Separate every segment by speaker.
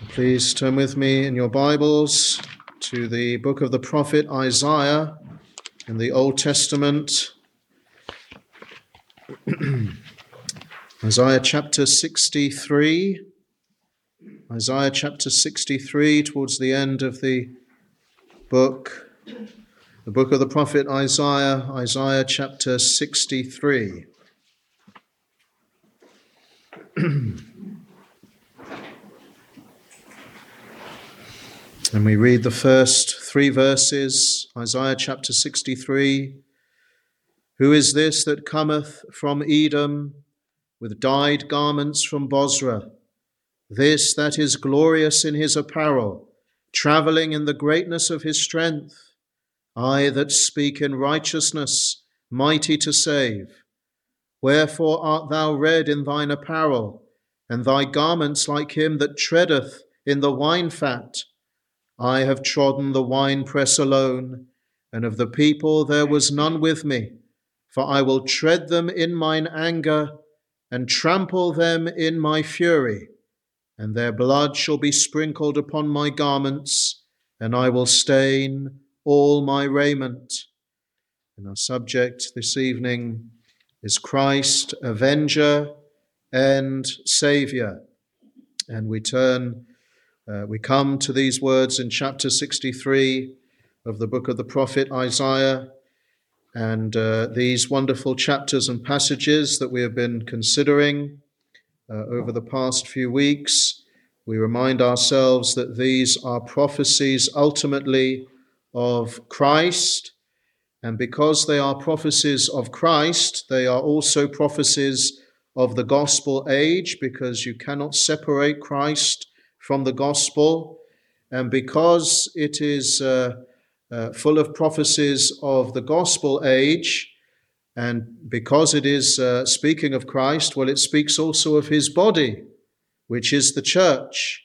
Speaker 1: Please turn with me in your Bibles to the book of the prophet Isaiah in the Old Testament. Isaiah chapter 63. Isaiah chapter 63, towards the end of the book of the prophet Isaiah, Isaiah chapter 63. And we read the first three verses, Isaiah chapter 63. Who is this that cometh from Edom with dyed garments from Bozrah? This that is glorious in his apparel, travelling in the greatness of his strength. I that speak in righteousness, mighty to save. Wherefore art thou red in thine apparel, and thy garments like him that treadeth in the wine fat? I have trodden the winepress alone, and of the people there was none with me. For I will tread them in mine anger, and trample them in my fury. And their blood shall be sprinkled upon my garments, and I will stain all my raiment. And our subject this evening is Christ, Avenger and Saviour. And we come to these words in chapter 63 of the book of the prophet Isaiah, and these wonderful chapters and passages that we have been considering over the past few weeks. We remind ourselves that these are prophecies ultimately of Christ, and because they are prophecies of Christ, they are also prophecies of the gospel age, because you cannot separate Christ from the gospel. And because it is full of prophecies of the gospel age, and because it is speaking of Christ, well, it speaks also of his body, which is the church.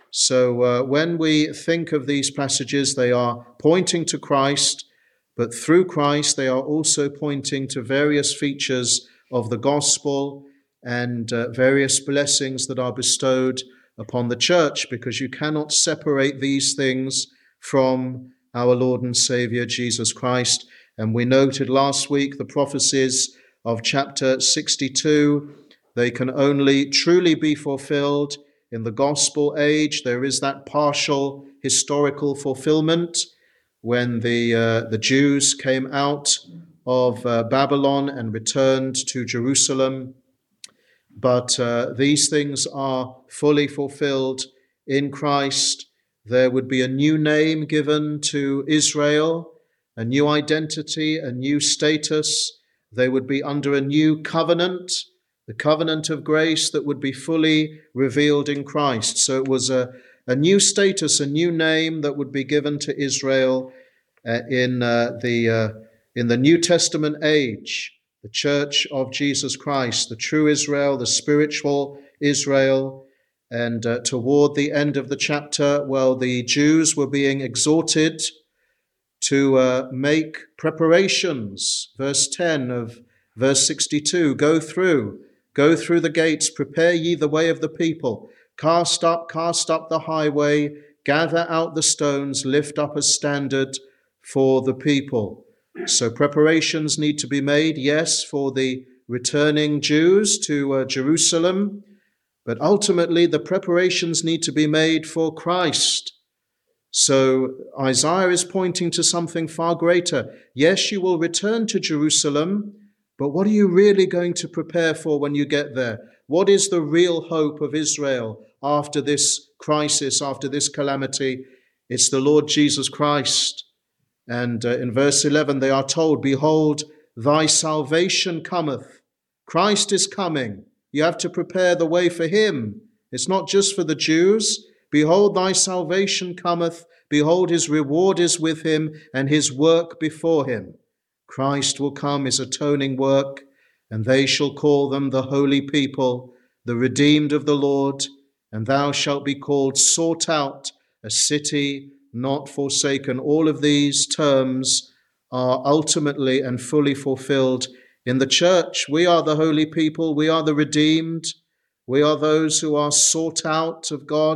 Speaker 1: So when we think of these passages, they are pointing to Christ, but through Christ they are also pointing to various features of the gospel and various blessings that are bestowed upon the church, because you cannot separate these things from our Lord and Saviour Jesus Christ. And we noted last week the prophecies of chapter 62. They can only truly be fulfilled in the gospel age. There is that partial historical fulfillment when the Jews came out of Babylon and returned to Jerusalem. But these things are fully fulfilled in Christ. There would be a new name given to Israel, a new identity, a new status. They would be under a new covenant, the covenant of grace that would be fully revealed in Christ. So it was a new status, a new name that would be given to Israel in the New Testament age. The church of Jesus Christ, the true Israel, the spiritual Israel. And toward the end of the chapter, well, the Jews were being exhorted to make preparations. Verse 10 of verse 62, go through the gates, prepare ye the way of the people. Cast up the highway, gather out the stones, lift up a standard for the people. So preparations need to be made, yes, for the returning Jews to Jerusalem, but ultimately the preparations need to be made for Christ. So Isaiah is pointing to something far greater. Yes, you will return to Jerusalem, but what are you really going to prepare for when you get there? What is the real hope of Israel after this crisis, after this calamity? It's the Lord Jesus Christ. And in verse 11, they are told, behold, thy salvation cometh. Christ is coming. You have to prepare the way for him. It's not just for the Jews. Behold, thy salvation cometh. Behold, his reward is with him, and his work before him. Christ will come, his atoning work, and they shall call them the holy people, the redeemed of the Lord. And thou shalt be called sought out, a city not forsaken. All of these terms are ultimately and fully fulfilled in the church. We are the holy people. We are the redeemed. We are those who are sought out of God.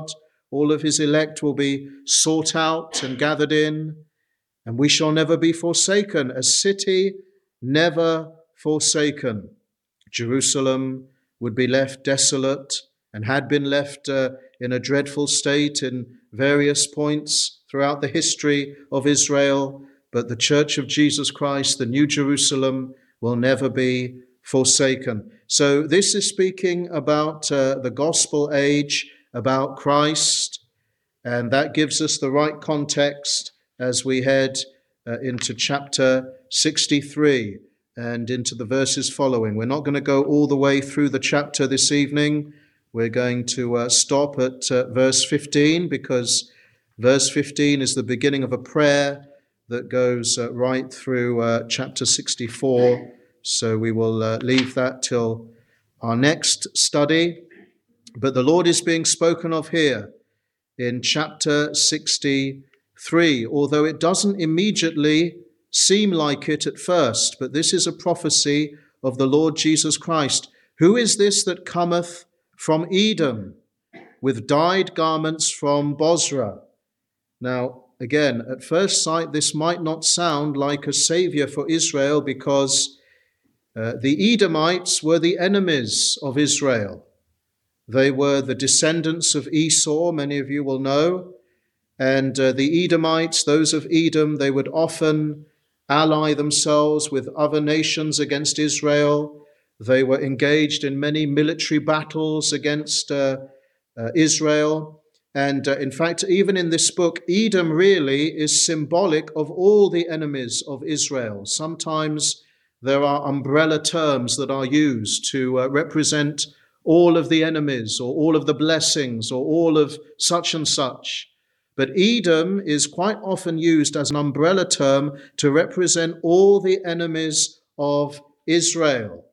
Speaker 1: All of his elect will be sought out and gathered in, and we shall never be forsaken, a city never forsaken. Jerusalem would be left desolate and had been left in a dreadful state in various points throughout the history of Israel, but the Church of Jesus Christ, the New Jerusalem, will never be forsaken. So this is speaking about the gospel age, about Christ, and that gives us the right context as we head into chapter 63 and into the verses following. We're not going to go all the way through the chapter this evening. We're going to stop at verse 15, because verse 15 is the beginning of a prayer that goes right through chapter 64. So we will leave that till our next study. But the Lord is being spoken of here in chapter 63, although it doesn't immediately seem like it at first. But this is a prophecy of the Lord Jesus Christ. Who is this that cometh from Edom with dyed garments from Bozrah? Now, again, at first sight, this might not sound like a savior for Israel, because the Edomites were the enemies of Israel. They were the descendants of Esau, many of you will know. And the Edomites, those of Edom, they would often ally themselves with other nations against Israel. They were engaged in many military battles against Israel. And in fact, even in this book, Edom really is symbolic of all the enemies of Israel. Sometimes there are umbrella terms that are used to represent all of the enemies, or all of the blessings, or all of such and such. But Edom is quite often used as an umbrella term to represent all the enemies of Israel.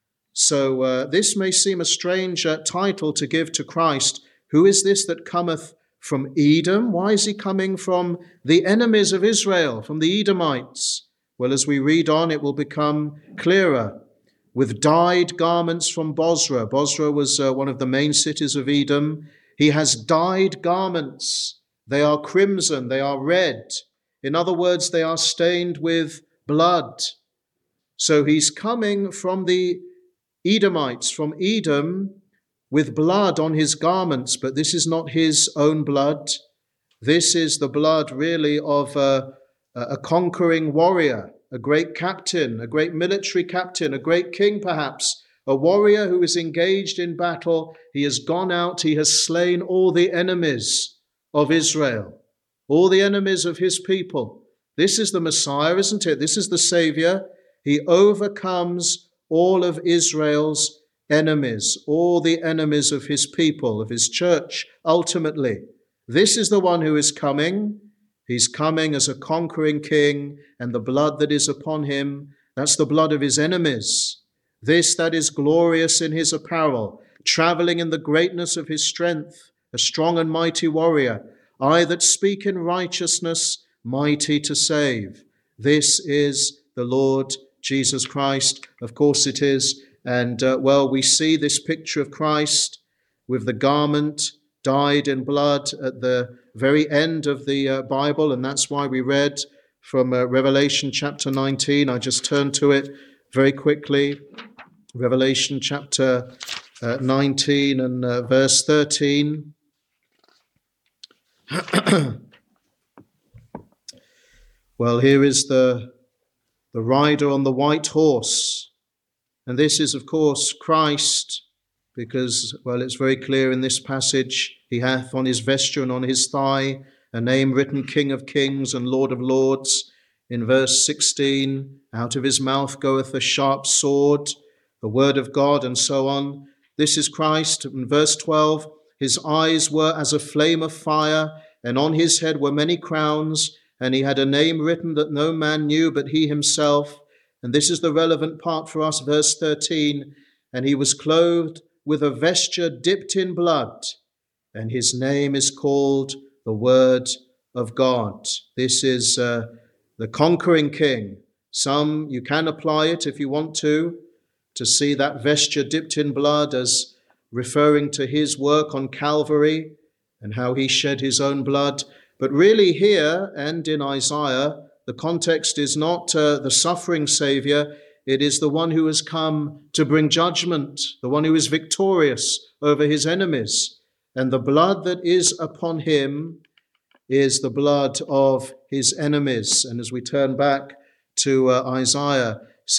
Speaker 1: So this may seem a strange title to give to Christ. Who is this that cometh from Edom? Why is he coming from the enemies of Israel, from the Edomites? Well, as we read on, it will become clearer. With dyed garments from Bozrah. Bozrah was one of the main cities of Edom. He has dyed garments. They are crimson, they are red. In other words, they are stained with blood. So he's coming from the Edomites, from Edom, with blood on his garments, but this is not his own blood. This is the blood really of a conquering warrior, a great captain, a great military captain, a great king perhaps, a warrior who is engaged in battle. He has gone out, he has slain all the enemies of Israel, all the enemies of his people. This is the Messiah, isn't it? This is the Savior. He overcomes all of Israel's enemies, all the enemies of his people, of his church, ultimately. This is the one who is coming. He's coming as a conquering king, and the blood that is upon him, that's the blood of his enemies. This that is glorious in his apparel, traveling in the greatness of his strength, a strong and mighty warrior. I that speak in righteousness, mighty to save. This is the Lord Jesus Christ. Of course it is. And we see this picture of Christ with the garment dyed in blood at the very end of the Bible, and that's why we read from Revelation chapter 19. I just turned to it very quickly. Revelation chapter 19 and verse 13. Well, here is the rider on the white horse. And this is, of course, Christ, because, it's very clear in this passage, he hath on his vesture and on his thigh a name written, King of Kings and Lord of Lords. In verse 16, out of his mouth goeth a sharp sword, the word of God, and so on. This is Christ. In verse 12, his eyes were as a flame of fire, and on his head were many crowns, and he had a name written that no man knew but he himself. And this is the relevant part for us, verse 13. And he was clothed with a vesture dipped in blood, and his name is called the Word of God. This is the conquering king. Some, you can apply it if you want to see that vesture dipped in blood as referring to his work on Calvary, and how he shed his own blood. But really here and in Isaiah, the context is not the suffering Saviour, it is the one who has come to bring judgment, the one who is victorious over his enemies. And the blood that is upon him is the blood of his enemies. And as we turn back to Isaiah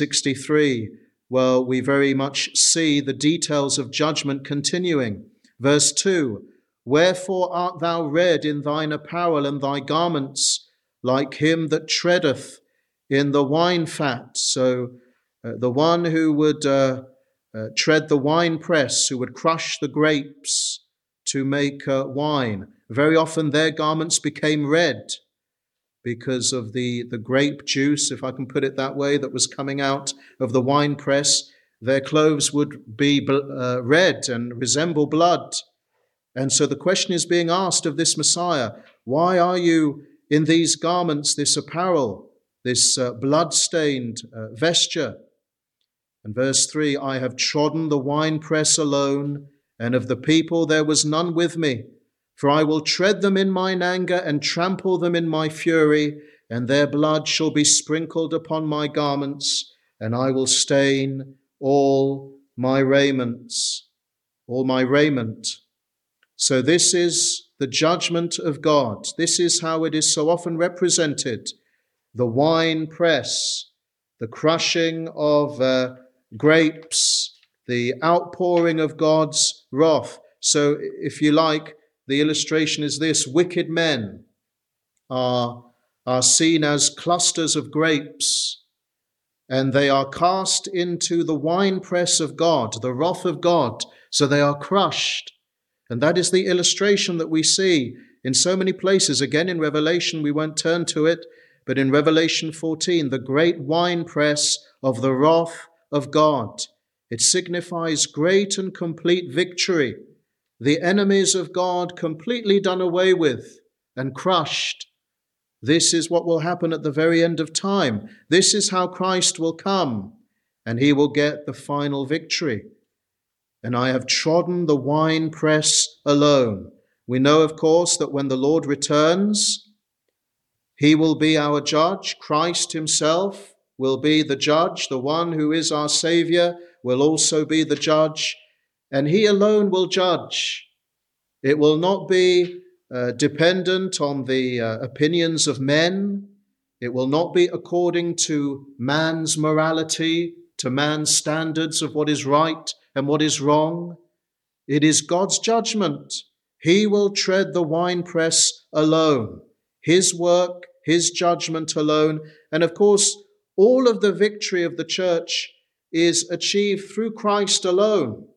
Speaker 1: 63, well, we very much see the details of judgment continuing. Verse 2, wherefore art thou red in thine apparel and thy garments, like him that treadeth in the wine fat? So the one who would tread the winepress, who would crush the grapes to make wine, very often their garments became red because of the grape juice, if I can put it that way, that was coming out of the winepress. Their clothes would be red and resemble blood. And so the question is being asked of this Messiah, why are you in these garments, this apparel, this blood-stained vesture? And verse 3, I have trodden the winepress alone, and of the people there was none with me. For I will tread them in mine anger and trample them in my fury, and their blood shall be sprinkled upon my garments, and I will stain all my raiments, all my raiment. So this is the judgment of God. This is how it is so often represented. The wine press, the crushing of grapes, the outpouring of God's wrath. So if you like, the illustration is this: wicked men are seen as clusters of grapes, and they are cast into the winepress of God, the wrath of God, so they are crushed. And that is the illustration that we see in so many places. Again, in Revelation, we won't turn to it, but in Revelation 14, the great winepress of the wrath of God. It signifies great and complete victory. The enemies of God completely done away with and crushed. This is what will happen at the very end of time. This is how Christ will come, and he will get the final victory. And I have trodden the winepress alone. We know, of course, that when the Lord returns, he will be our judge. Christ himself will be the judge. The one who is our Saviour will also be the judge, and he alone will judge. It will not be dependent on the opinions of men. It will not be according to man's morality, to man's standards of what is right and what is wrong. It is God's judgment. He will tread the winepress alone. His work, his judgment alone. And of course, all of the victory of the church is achieved through Christ alone.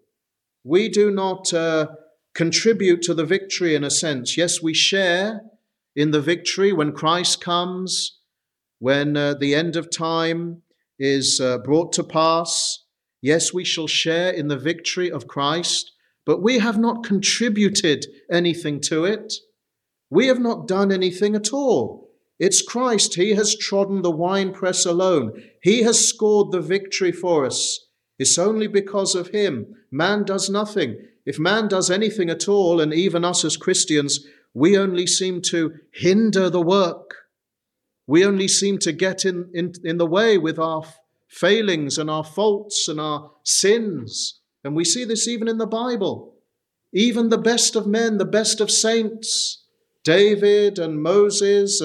Speaker 1: We do not contribute to the victory in a sense. Yes, we share in the victory when Christ comes, when the end of time is brought to pass. Yes, we shall share in the victory of Christ, but we have not contributed anything to it. We have not done anything at all. It's Christ. He has trodden the winepress alone. He has scored the victory for us. It's only because of him. Man does nothing. If man does anything at all, and even us as Christians, we only seem to hinder the work. We only seem to get in the way with our failings and our faults and our sins. And we see this even in the Bible. Even the best of men, the best of saints, David and Moses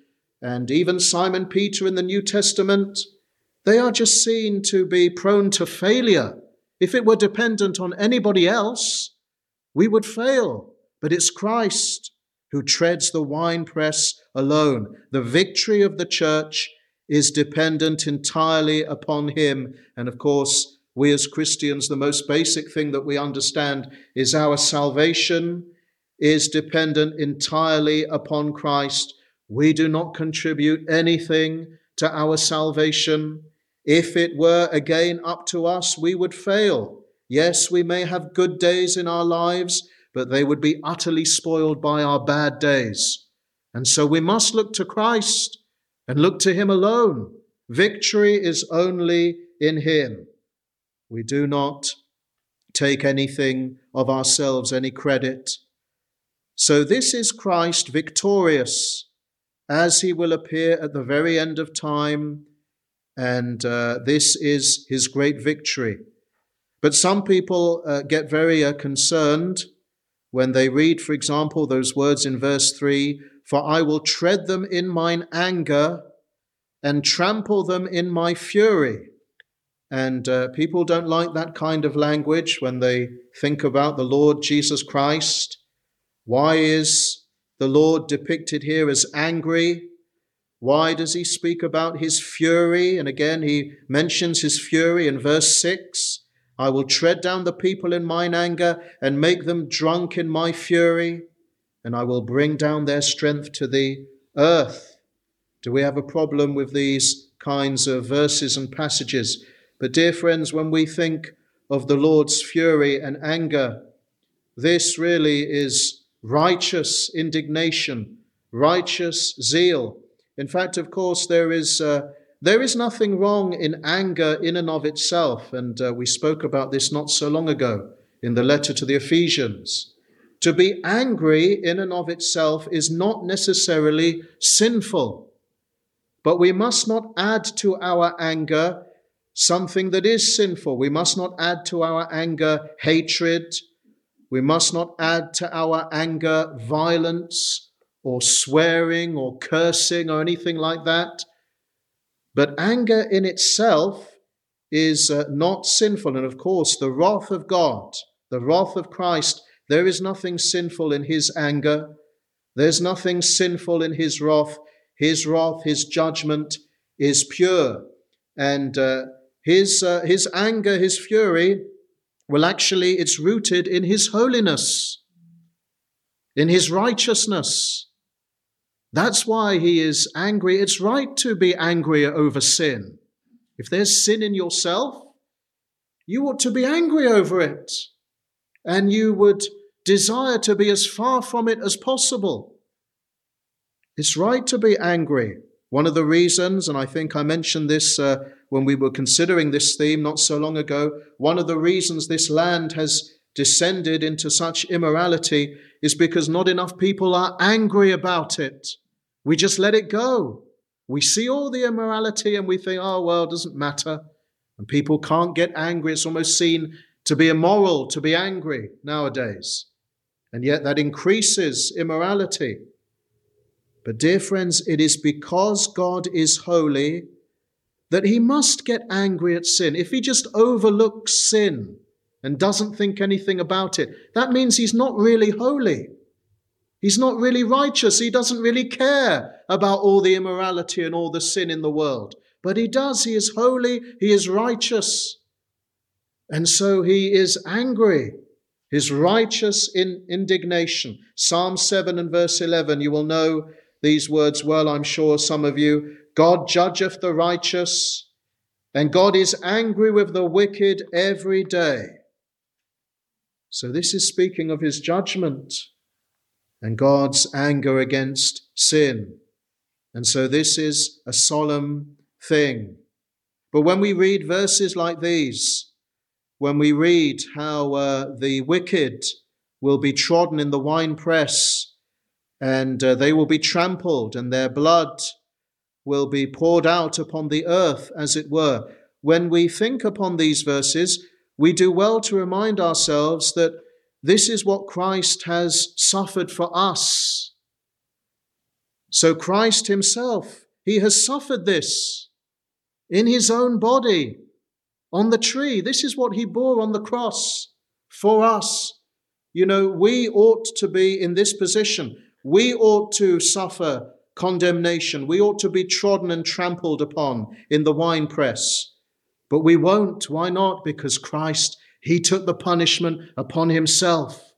Speaker 1: and even Simon Peter in the New Testament, they are just seen to be prone to failure. If it were dependent on anybody else, we would fail. But it's Christ who treads the winepress alone. The victory of the church is dependent entirely upon him. And of course, we as Christians, the most basic thing that we understand is our salvation is dependent entirely upon Christ. We do not contribute anything to our salvation. If it were again up to us, we would fail. Yes, we may have good days in our lives, but they would be utterly spoiled by our bad days. And so we must look to Christ and look to him alone. Victory is only in him. We do not take anything of ourselves, any credit. So this is Christ victorious as he will appear at the very end of time, and this is his great victory. But some people get very concerned when they read, for example, those words in verse 3, "For I will tread them in mine anger and trample them in my fury." And people don't like that kind of language when they think about the Lord Jesus Christ. Why is the Lord depicted here as angry? Why does he speak about his fury? And again, he mentions his fury in verse 6. "I will tread down the people in mine anger and make them drunk in my fury, and I will bring down their strength to the earth." Do we have a problem with these kinds of verses and passages? But dear friends, when we think of the Lord's fury and anger, this really is righteous indignation, righteous zeal. In fact, of course, there is nothing wrong in anger in and of itself, and we spoke about this not so long ago in the letter to the Ephesians. To be angry in and of itself is not necessarily sinful, but we must not add to our anger something that is sinful. We must not add to our anger hatred. We must not add to our anger violence or swearing or cursing or anything like that. But anger in itself is not sinful. And of course, the wrath of God, the wrath of Christ, there is nothing sinful in his anger. There's nothing sinful in his wrath. His wrath, his judgment is pure. And his anger, his fury, well, actually, it's rooted in his holiness, in his righteousness. That's why he is angry. It's right to be angry over sin. If there's sin in yourself, you ought to be angry over it. And you would desire to be as far from it as possible. It's right to be angry. One of the reasons, and I think I mentioned this when we were considering this theme not so long ago, one of the reasons this land has descended into such immorality is because not enough people are angry about it. We just let it go. We see all the immorality and we think, oh, well, it doesn't matter. And people can't get angry. It's almost seen to be immoral to be angry nowadays. And yet that increases immorality. But dear friends, it is because God is holy that he must get angry at sin. If he just overlooks sin and doesn't think anything about it, that means he's not really holy. He's not really righteous. He doesn't really care about all the immorality and all the sin in the world. But he does. He is holy. He is righteous. And so he is angry. His righteous indignation. Psalm 7 and verse 11, you will know these words well, I'm sure some of you. God judgeth the righteous, and God is angry with the wicked every day. So this is speaking of his judgment and God's anger against sin. And so this is a solemn thing. But when we read verses like these, when we read how the wicked will be trodden in the winepress, and they will be trampled, and their blood will be poured out upon the earth, as it were. When we think upon these verses, we do well to remind ourselves that this is what Christ has suffered for us. So Christ himself, he has suffered this in his own body on the tree. This is what he bore on the cross for us. You know, we ought to be in this position. We ought to suffer condemnation. We ought to be trodden and trampled upon in the winepress. But we won't. Why not? Because Christ, he took the punishment upon himself.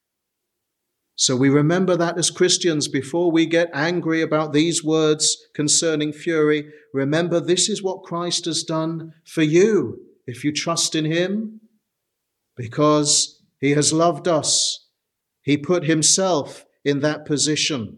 Speaker 1: So we remember that as Christians before we get angry about these words concerning fury. Remember, this is what Christ has done for you if you trust in him. Because he has loved us. He put himself in that position.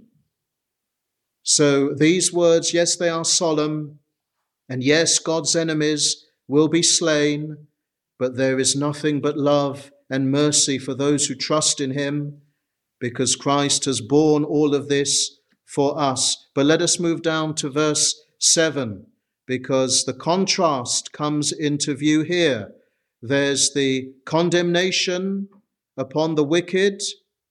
Speaker 1: So these words, yes, they are solemn, and yes, God's enemies will be slain, but there is nothing but love and mercy for those who trust in him, because Christ has borne all of this for us. But let us move down to verse 7, because the contrast comes into view here. There's the condemnation upon the wicked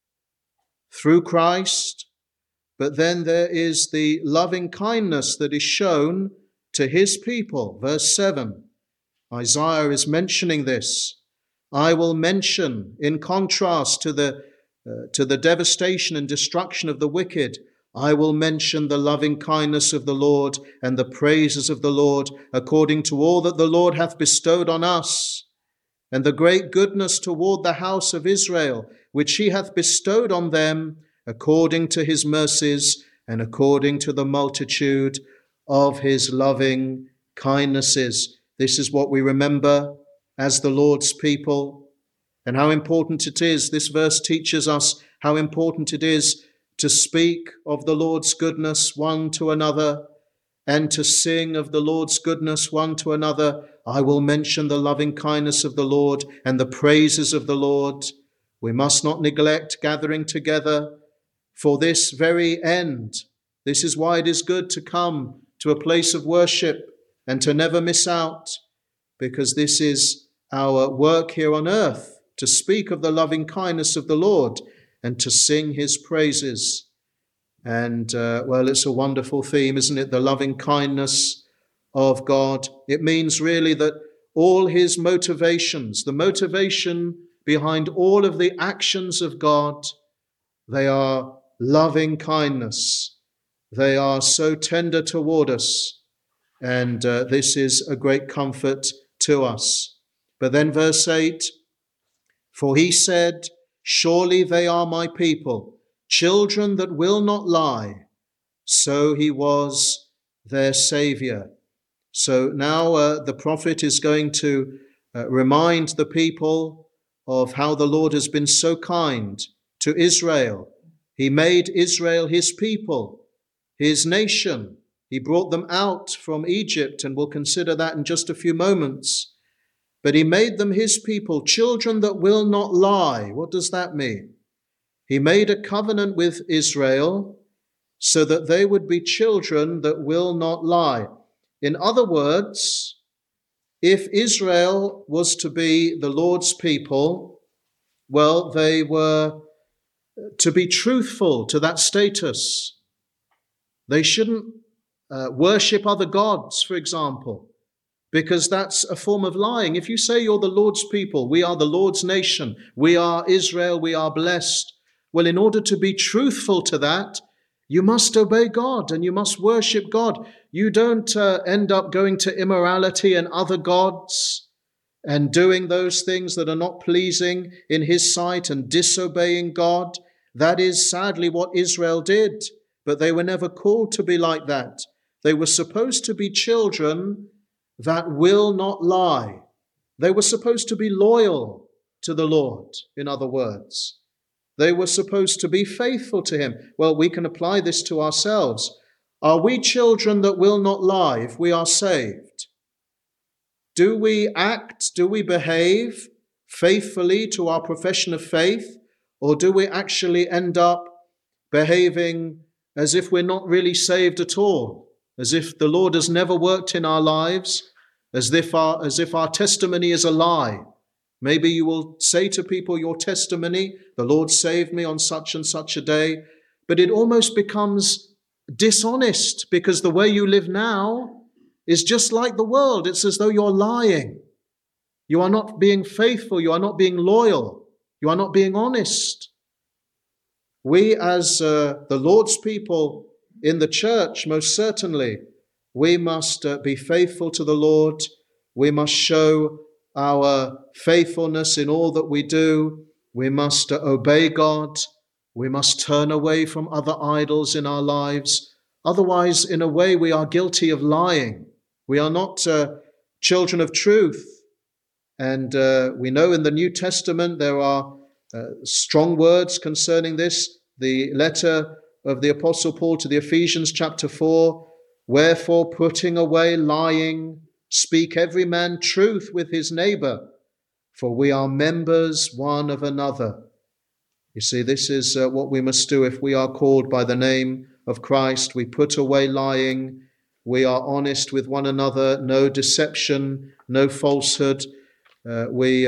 Speaker 1: through Christ, but then there is the loving kindness that is shown to his people. Verse 7, Isaiah is mentioning this. I will mention, in contrast to the devastation and destruction of the wicked, I will mention the loving kindness of the Lord and the praises of the Lord, according to all that the Lord hath bestowed on us, and the great goodness toward the house of Israel, which he hath bestowed on them, according to his mercies and according to the multitude of his loving kindnesses. This is what we remember as the Lord's people, and how important it is. This verse teaches us how important it is to speak of the Lord's goodness one to another and to sing of the Lord's goodness one to another. I will mention the loving kindness of the Lord and the praises of the Lord. We must not neglect gathering together for this very end. This is why it is good to come to a place of worship and to never miss out, because this is our work here on earth, to speak of the loving kindness of the Lord and to sing his praises. And, well, it's a wonderful theme, isn't it? The loving kindness of God. It means really that all his motivations, the motivation behind all of the actions of God, they are loving kindness. They are so tender toward us. And this is a great comfort to us. But then verse 8, for he said, surely they are my people, children that will not lie. So he was their Savior. So now the prophet is going to remind the people of how the Lord has been so kind to Israel. He made Israel his people, his nation. He brought them out from Egypt, and we'll consider that in just a few moments. But he made them his people, children that will not lie. What does that mean? He made a covenant with Israel so that they would be children that will not lie. In other words, if Israel was to be the Lord's people, well, they were to be truthful to that status. They shouldn't worship other gods, for example, because that's a form of lying. If you say you're the Lord's people, we are the Lord's nation, we are Israel, we are blessed, well, in order to be truthful to that, you must obey God and you must worship God. You don't end up going to immorality and other gods and doing those things that are not pleasing in his sight and disobeying God. That is sadly what Israel did, but they were never called to be like that. They were supposed to be children that will not lie. They were supposed to be loyal to the Lord, in other words. They were supposed to be faithful to him. Well, we can apply this to ourselves. Are we children that will not lie if we are saved? Do we act, do we behave faithfully to our profession of faith, or do we actually end up behaving as if we're not really saved at all, as if the Lord has never worked in our lives, as if our testimony is a lie? Maybe you will say to people your testimony, the Lord saved me on such and such a day, but it almost becomes dishonest because the way you live now is just like the world. It's as though you're lying. You are not being faithful. You are not being loyal. You are not being honest. We as the Lord's people in the church, most certainly, we must be faithful to the Lord. We must show our faithfulness in all that we do. We must obey God. We must turn away from other idols in our lives. Otherwise, in a way, we are guilty of lying. We are not children of truth. And we know in the New Testament there are strong words concerning this. The letter of the Apostle Paul to the Ephesians, chapter 4, wherefore putting away lying, speak every man truth with his neighbor, for we are members one of another. You see, this is what we must do if we are called by the name of Christ. We put away lying. We are honest with one another. No deception, no falsehood. We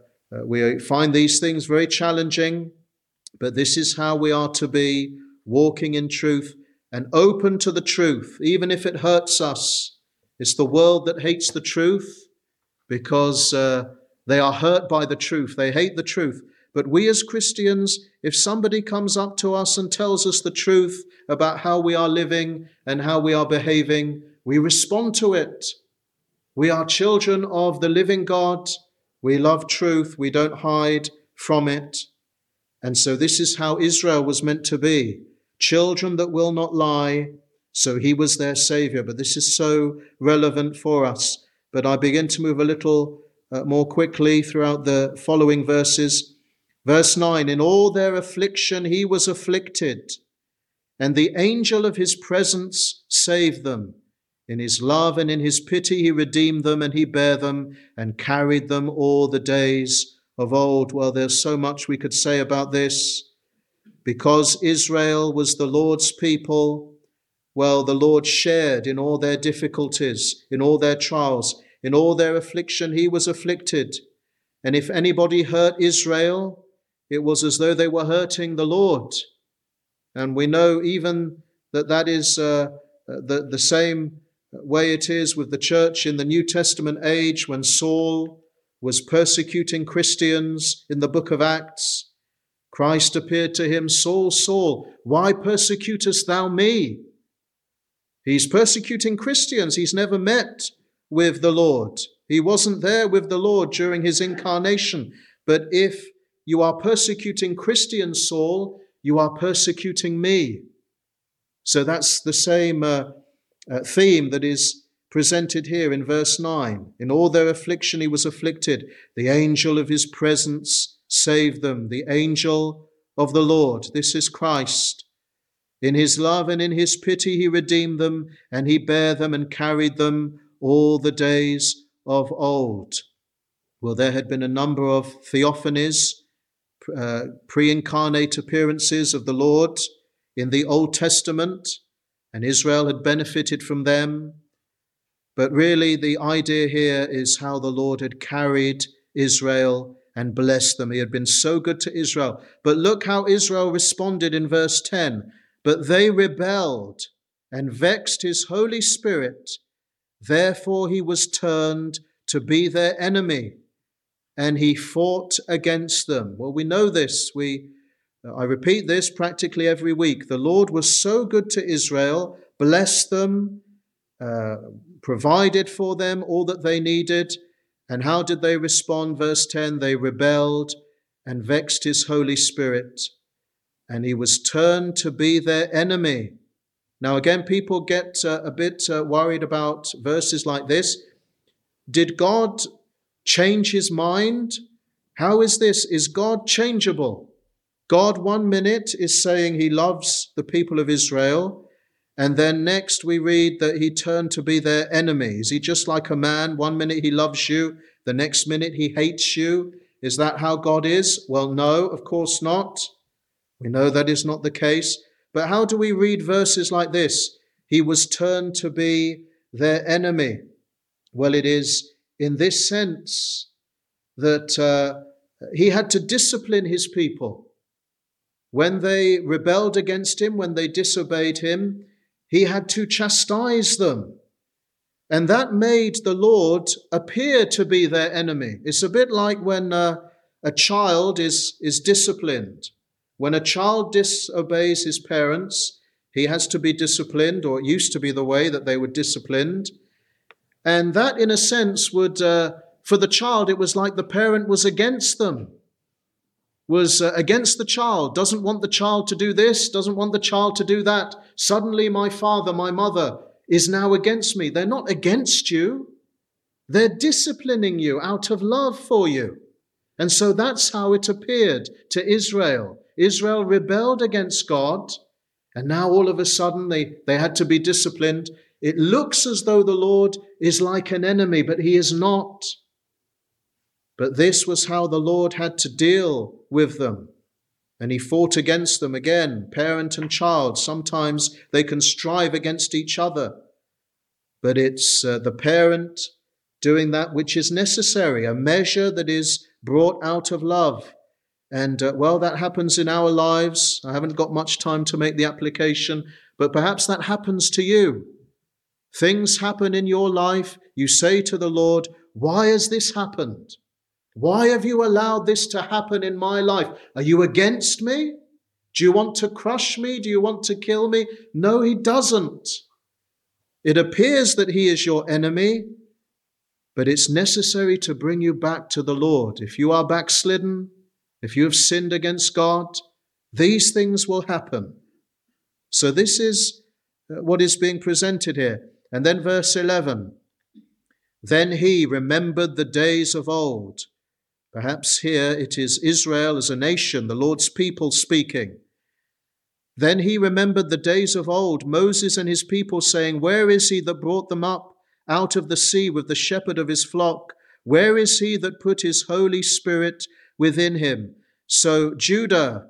Speaker 1: find these things very challenging, but this is how we are to be, walking in truth and open to the truth, even if it hurts us. It's the world that hates the truth because they are hurt by the truth. They hate the truth. But we as Christians, if somebody comes up to us and tells us the truth about how we are living and how we are behaving, we respond to it. We are children of the living God. We love truth. We don't hide from it. And so this is how Israel was meant to be. Children that will not lie. So he was their Savior. But this is so relevant for us. But I begin to move a little more quickly throughout the following verses. Verse 9, in all their affliction he was afflicted, and the angel of his presence saved them. In his love and in his pity he redeemed them, and he bare them and carried them all the days of old. Well, there's so much we could say about this. Because Israel was the Lord's people, well, the Lord shared in all their difficulties, in all their trials, in all their affliction he was afflicted. And if anybody hurt Israel, it was as though they were hurting the Lord. And we know even that is the same way it is with the church in the New Testament age when Saul was persecuting Christians in the book of Acts. Christ appeared to him, Saul, Saul, why persecutest thou me? He's persecuting Christians. He's never met with the Lord. He wasn't there with the Lord during his incarnation. But if you are persecuting Christians, Saul, you are persecuting me. So that's the same theme that is presented here in verse 9. In all their affliction he was afflicted. The angel of his presence saved them. The angel of the Lord. This is Christ. In his love and in his pity he redeemed them, and he bare them and carried them all the days of old. Well, there had been a number of theophanies, pre-incarnate appearances of the Lord in the Old Testament, and Israel had benefited from them. But really the idea here is how the Lord had carried Israel and blessed them. He had been so good to Israel. But look how Israel responded in verse 10. But they rebelled and vexed his Holy Spirit. Therefore he was turned to be their enemy, and he fought against them. Well, we know this. I repeat this practically every week. The Lord was so good to Israel, blessed them, provided for them all that they needed. And how did they respond? Verse 10, they rebelled and vexed his Holy Spirit, and he was turned to be their enemy. Now again, people get a bit worried about verses like this. Did God change his mind? How is this? Is God changeable? God 1 minute is saying he loves the people of Israel, and then next we read that he turned to be their enemy. Is he just like a man? 1 minute he loves you, the next minute he hates you. Is that how God is? Well, no, of course not. We know that is not the case. But how do we read verses like this? He was turned to be their enemy. Well, it is in this sense that he had to discipline his people. When they rebelled against him, when they disobeyed him, he had to chastise them. And that made the Lord appear to be their enemy. It's a bit like when a child is disciplined. When a child disobeys his parents, he has to be disciplined, or it used to be the way that they were disciplined. And that, in a sense, would, for the child, it was like the parent was against them, was against the child, doesn't want the child to do this, doesn't want the child to do that. Suddenly my father, my mother is now against me. They're not against you. They're disciplining you out of love for you. And so that's how it appeared to Israel. Israel rebelled against God, and now all of a sudden they had to be disciplined. It looks as though the Lord is like an enemy, but he is not. But this was how the Lord had to deal with them. and he fought against them again, parent and child. Sometimes they can strive against each other, but it's the parent doing that which is necessary, a measure that is brought out of love. And that happens in our lives. I haven't got much time to make the application, but perhaps that happens to you. Things happen in your life. You say to the Lord, why has this happened? Why have you allowed this to happen in my life? Are you against me? Do you want to crush me? Do you want to kill me? No, he doesn't. It appears that he is your enemy, but it's necessary to bring you back to the Lord. If you are backslidden, if you have sinned against God, these things will happen. So this is what is being presented here. And then verse 11, then he remembered the days of old. Perhaps here it is Israel as a nation, the Lord's people speaking. Then he remembered the days of old, Moses and his people saying, where is he that brought them up out of the sea with the shepherd of his flock? Where is he that put his Holy Spirit within him? So Judah,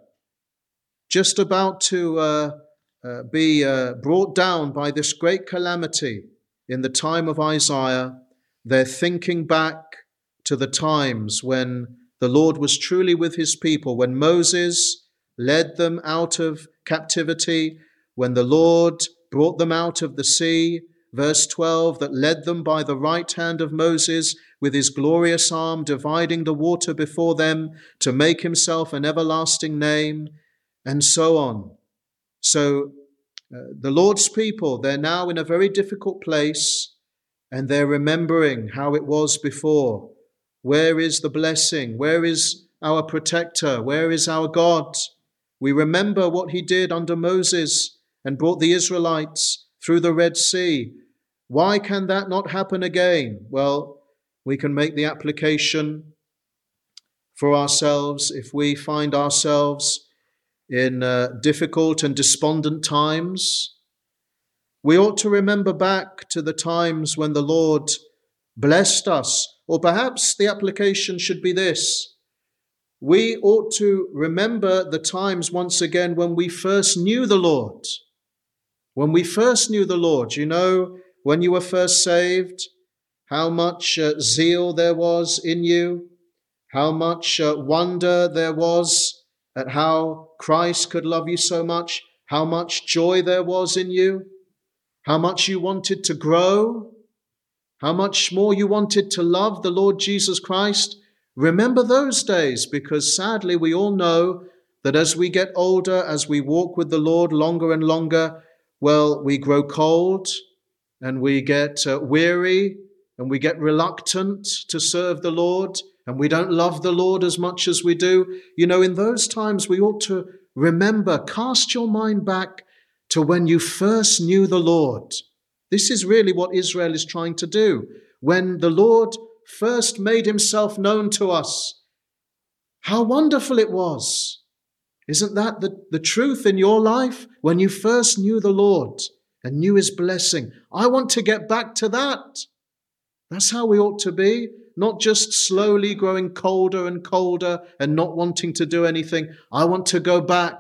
Speaker 1: just about to be brought down by this great calamity in the time of Isaiah, they're thinking back to the times when the Lord was truly with his people, when Moses led them out of captivity, when the Lord brought them out of the sea, verse 12, that led them by the right hand of Moses with his glorious arm, dividing the water before them to make himself an everlasting name, and so on. So the Lord's people, they're now in a very difficult place, and they're remembering how it was before. Where is the blessing? Where is our protector? Where is our God? We remember what he did under Moses and brought the Israelites through the Red Sea. Why can that not happen again? Well, we can make the application for ourselves. If we find ourselves in difficult and despondent times, we ought to remember back to the times when the Lord blessed us. Or perhaps the application should be this. We ought to remember the times once again when we first knew the Lord. When we first knew the Lord, you know, when you were first saved, how much zeal there was in you, how much wonder there was at how Christ could love you so much, how much joy there was in you, how much you wanted to grow, how much more you wanted to love the Lord Jesus Christ. Remember those days, because sadly we all know that as we get older, as we walk with the Lord longer and longer, well, we grow cold and we get weary and we get reluctant to serve the Lord, and we don't love the Lord as much as we do. You know, in those times we ought to remember, cast your mind back to when you first knew the Lord. This is really what Israel is trying to do. When the Lord first made himself known to us, how wonderful it was. Isn't that the truth in your life? When you first knew the Lord and knew his blessing. I want to get back to that. That's how we ought to be. Not just slowly growing colder and colder and not wanting to do anything. I want to go back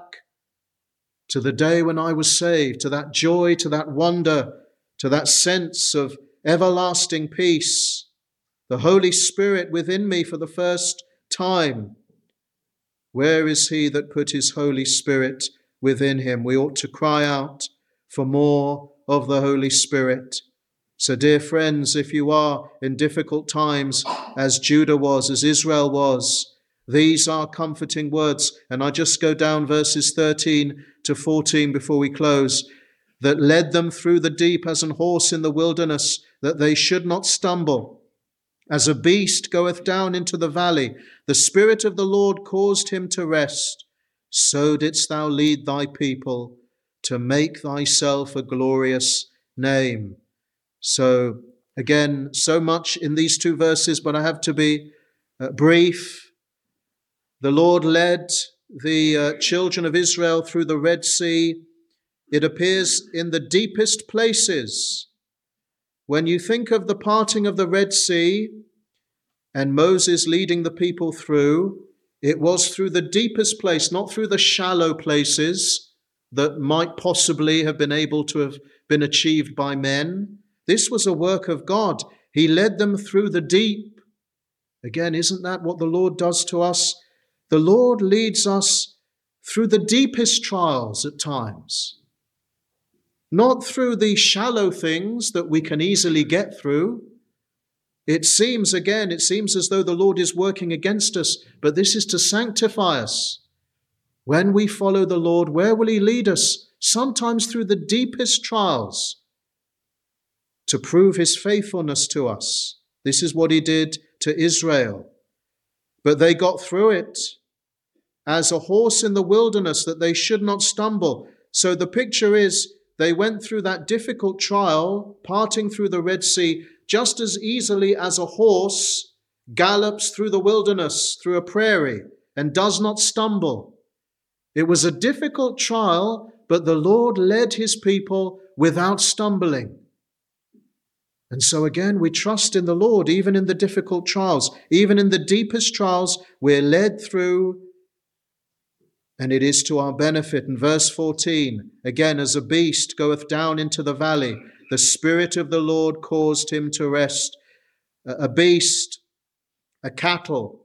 Speaker 1: to the day when I was saved, to that joy, to that wonder, to that sense of everlasting peace. The Holy Spirit within me for the first time. Where is he that put his Holy Spirit within him? We ought to cry out for more of the Holy Spirit. So, dear friends, if you are in difficult times, as Judah was, as Israel was, these are comforting words. And I just go down verses 13 to 14 before we close. That led them through the deep as an horse in the wilderness, that they should not stumble. As a beast goeth down into the valley, the Spirit of the Lord caused him to rest. So didst thou lead thy people to make thyself a glorious name. So again, so much in these two verses, but I have to be brief. The Lord led the children of Israel through the Red Sea. It appears in the deepest places. When you think of the parting of the Red Sea and Moses leading the people through, It was through the deepest place, not through the shallow places that might possibly have been able to have been achieved by men. This was a work of God. He led them through the deep. Again, isn't that what the Lord does to us? The Lord leads us through the deepest trials at times. Not through the shallow things that we can easily get through. It seems as though the Lord is working against us, but this is to sanctify us. When we follow the Lord, where will He lead us? Sometimes through the deepest trials, to prove His faithfulness to us. This is what He did to Israel. But they got through it as a horse in the wilderness, that they should not stumble. So the picture is, they went through that difficult trial, parting through the Red Sea, just as easily as a horse gallops through the wilderness, through a prairie, and does not stumble. It was a difficult trial, but the Lord led His people without stumbling. And so again, we trust in the Lord, even in the difficult trials, even in the deepest trials, we're led through, and it is to our benefit. In verse 14, again, as a beast goeth down into the valley, the Spirit of the Lord caused him to rest. A beast, a cattle,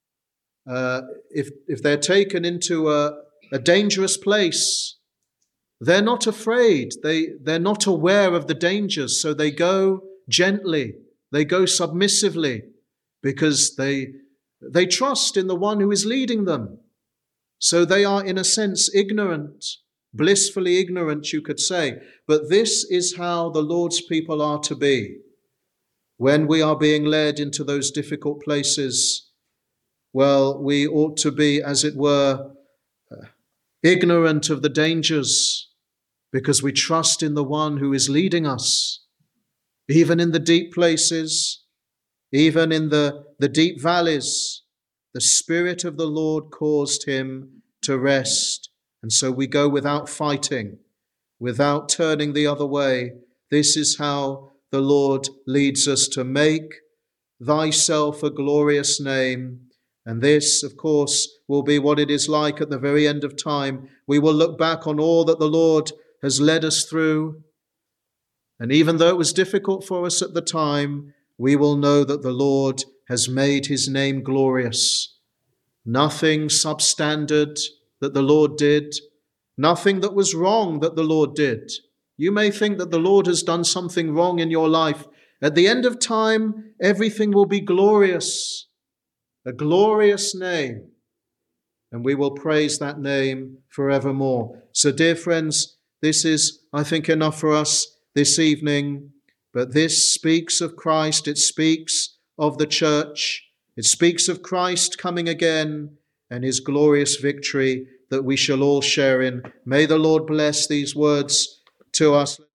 Speaker 1: if they're taken into a dangerous place, they're not afraid. They're not aware of the dangers, so they go gently, they go submissively, because they trust in the one who is leading them. So they are, in a sense, ignorant, blissfully ignorant, you could say. But this is how the Lord's people are to be. When we are being led into those difficult places, well, we ought to be, as it were, ignorant of the dangers, because we trust in the one who is leading us. Even in the deep places, even in the deep valleys, the Spirit of the Lord caused him to rest. And so we go without fighting, without turning the other way. This is how the Lord leads us to make thyself a glorious name. And this, of course, will be what it is like at the very end of time. We will look back on all that the Lord has led us through. And even though it was difficult for us at the time, we will know that the Lord has made his name glorious. Nothing substandard that the Lord did, nothing that was wrong that the Lord did. You may think that the Lord has done something wrong in your life. At the end of time, everything will be glorious, a glorious name, and we will praise that name forevermore. So, dear friends, this is, I think, enough for us this evening, but this speaks of Christ, it speaks of the church, it speaks of Christ coming again and his glorious victory that we shall all share in. May the Lord bless these words to us.